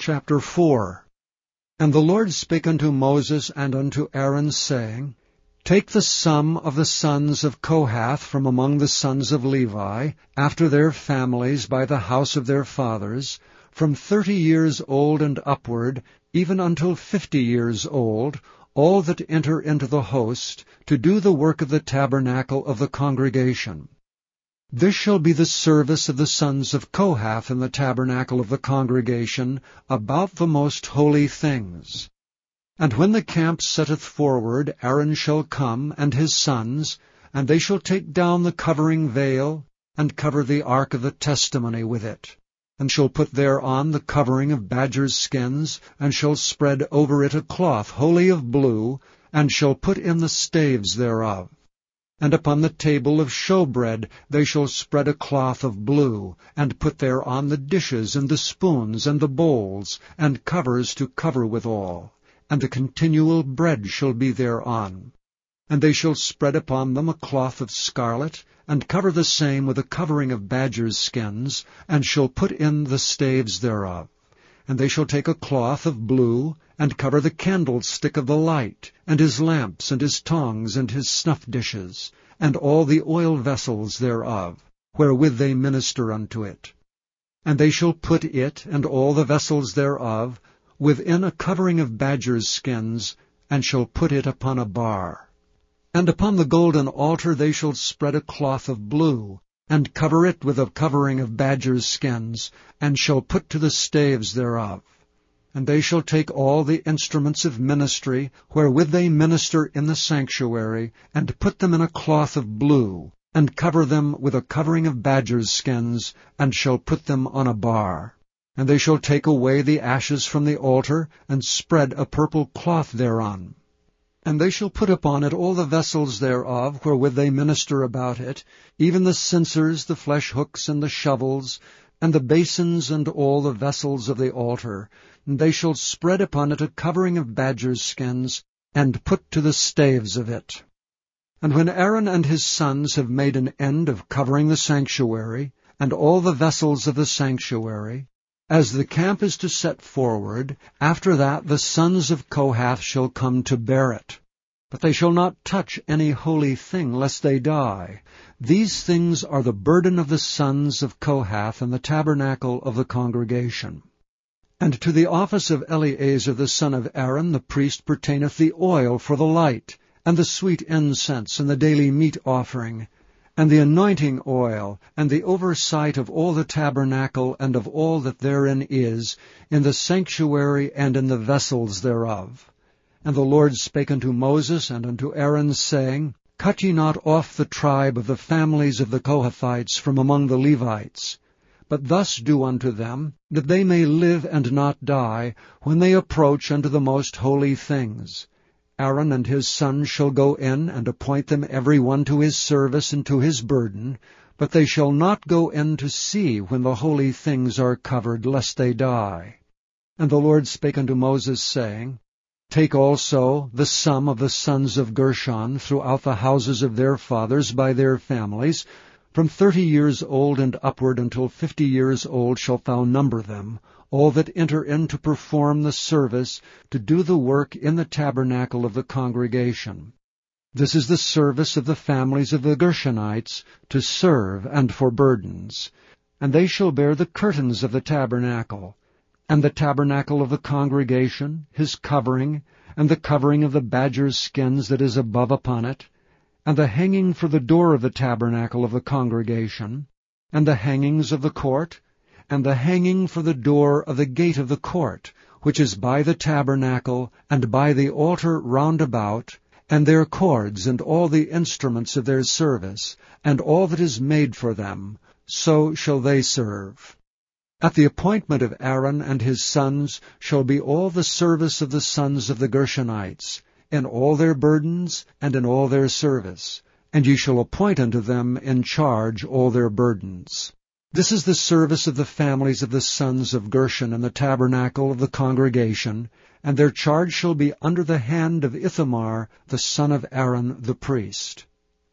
Chapter 4. And the Lord spake unto Moses and unto Aaron, saying, Take the sum of the sons of Kohath from among the sons of Levi, after their families by the house of their fathers, from 30 years old and upward, even until 50 years old, all that enter into the host, to do the work of the tabernacle of the congregation. This shall be the service of the sons of Kohath in the tabernacle of the congregation, about the most holy things. And when the camp setteth forward, Aaron shall come, and his sons, and they shall take down the covering veil, and cover the ark of the testimony with it, and shall put thereon the covering of badgers' skins, and shall spread over it a cloth wholly of blue, and shall put in the staves thereof. And upon the table of showbread they shall spread a cloth of blue, and put thereon the dishes, and the spoons, and the bowls, and covers to cover withal. And the continual bread shall be thereon. And they shall spread upon them a cloth of scarlet, and cover the same with a covering of badgers' skins, and shall put in the staves thereof. And they shall take a cloth of blue, and cover the candlestick of the light, and his lamps, and his tongs, and his snuff dishes, and all the oil vessels thereof, wherewith they minister unto it. And they shall put it, and all the vessels thereof, within a covering of badgers' skins, and shall put it upon a bar. And upon the golden altar they shall spread a cloth of blue, and cover it with a covering of badgers' skins, and shall put to the staves thereof. And they shall take all the instruments of ministry, wherewith they minister in the sanctuary, and put them in a cloth of blue, and cover them with a covering of badgers' skins, and shall put them on a bar. And they shall take away the ashes from the altar, and spread a purple cloth thereon. And they shall put upon it all the vessels thereof, wherewith they minister about it, even the censers, the flesh hooks, and the shovels, and the basins, and all the vessels of the altar. And they shall spread upon it a covering of badgers' skins, and put to the staves of it. And when Aaron and his sons have made an end of covering the sanctuary, and all the vessels of the sanctuary, as the camp is to set forward, after that the sons of Kohath shall come to bear it. But they shall not touch any holy thing, lest they die. These things are the burden of the sons of Kohath in the tabernacle of the congregation. And to the office of Eleazar the son of Aaron the priest pertaineth the oil for the light, and the sweet incense, and the daily meat offering, and the anointing oil, and the oversight of all the tabernacle, and of all that therein is, in the sanctuary and in the vessels thereof. And the Lord spake unto Moses and unto Aaron, saying, Cut ye not off the tribe of the families of the Kohathites from among the Levites, but thus do unto them, that they may live and not die, when they approach unto the most holy things. Aaron and his sons shall go in, and appoint them every one to his service and to his burden, but they shall not go in to see when the holy things are covered, lest they die. And the Lord spake unto Moses, saying, Take also the sum of the sons of Gershon throughout the houses of their fathers by their families, from 30 years old and upward until 50 years old shalt thou number them, all that enter in to perform the service, to do the work in the tabernacle of the congregation. This is the service of the families of the Gershonites, to serve and for burdens. And they shall bear the curtains of the tabernacle, and the tabernacle of the congregation, his covering, and the covering of the badgers' skins that is above upon it, and the hanging for the door of the tabernacle of the congregation, and the hangings of the court, and the hanging for the door of the gate of the court, which is by the tabernacle, and by the altar round about, and their cords, and all the instruments of their service, and all that is made for them, so shall they serve. At the appointment of Aaron and his sons shall be all the service of the sons of the Gershonites, in all their burdens and in all their service, and ye shall appoint unto them in charge all their burdens. This is the service of the families of the sons of Gershon in the tabernacle of the congregation, and their charge shall be under the hand of Ithamar the son of Aaron the priest.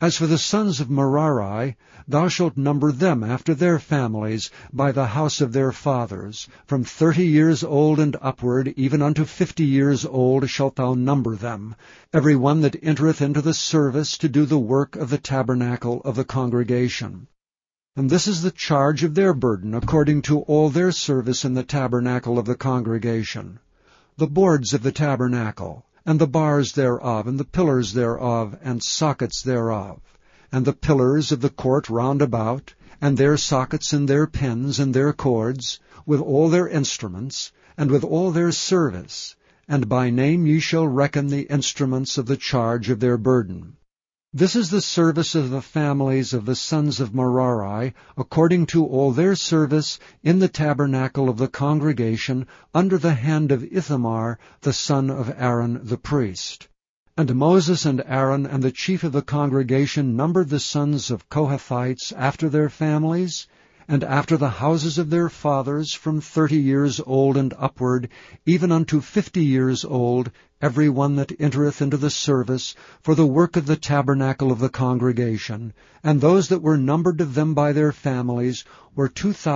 As for the sons of Merari, thou shalt number them after their families, by the house of their fathers. From 30 years old and upward, even unto 50 years old, shalt thou number them, every one that entereth into the service to do the work of the tabernacle of the congregation. And this is the charge of their burden, according to all their service in the tabernacle of the congregation. The boards of the tabernacle, and the bars thereof, and the pillars thereof, and sockets thereof, and the pillars of the court round about, and their sockets and their pins and their cords, with all their instruments, and with all their service, and by name ye shall reckon the instruments of the charge of their burden. This is the service of the families of the sons of Merari, according to all their service in the tabernacle of the congregation, under the hand of Ithamar, the son of Aaron the priest. And Moses and Aaron and the chief of the congregation numbered the sons of Kohathites after their families, and after the houses of their fathers, from 30 years old and upward, even unto 50 years old, every one that entereth into the service, for the work of the tabernacle of the congregation. And those that were numbered of them by their families were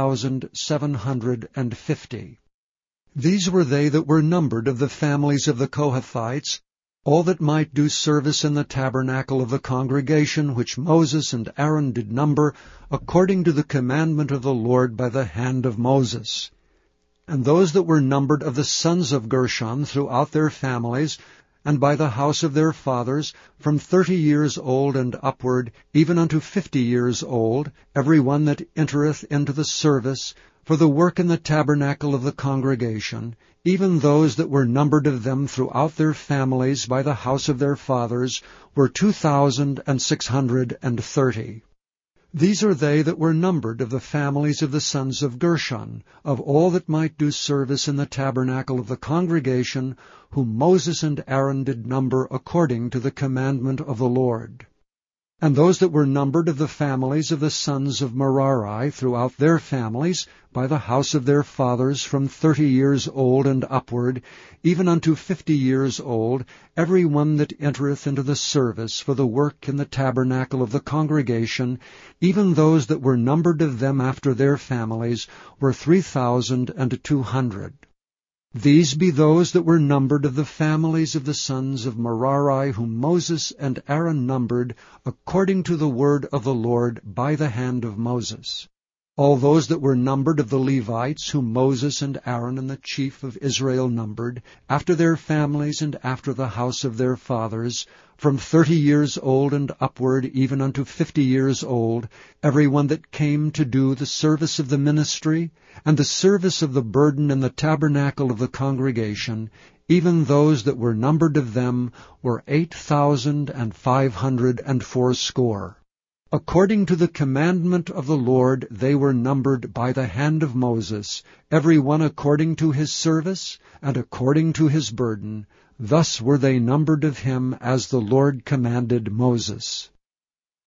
2,750. These were they that were numbered of the families of the Kohathites, all that might do service in the tabernacle of the congregation, which Moses and Aaron did number, according to the commandment of the Lord by the hand of Moses. And those that were numbered of the sons of Gershon throughout their families, and by the house of their fathers, from 30 years old and upward, even unto 50 years old, every one that entereth into the service, for the work in the tabernacle of the congregation, even those that were numbered of them throughout their families by the house of their fathers, were 2,630. These are they that were numbered of the families of the sons of Gershon, of all that might do service in the tabernacle of the congregation, whom Moses and Aaron did number according to the commandment of the Lord. And those that were numbered of the families of the sons of Merari throughout their families, by the house of their fathers, from 30 years old and upward, even unto 50 years old, every one that entereth into the service for the work in the tabernacle of the congregation, even those that were numbered of them after their families, were 3,200. These be those that were numbered of the families of the sons of Merari, whom Moses and Aaron numbered, according to the word of the Lord by the hand of Moses. All those that were numbered of the Levites, whom Moses and Aaron and the chief of Israel numbered, after their families and after the house of their fathers, from 30 years old and upward, even unto 50 years old, every one that came to do the service of the ministry, and the service of the burden in the tabernacle of the congregation, even those that were numbered of them were 8,580. According to the commandment of the Lord they were numbered by the hand of Moses, every one according to his service, and according to his burden. Thus were they numbered of him as the Lord commanded Moses.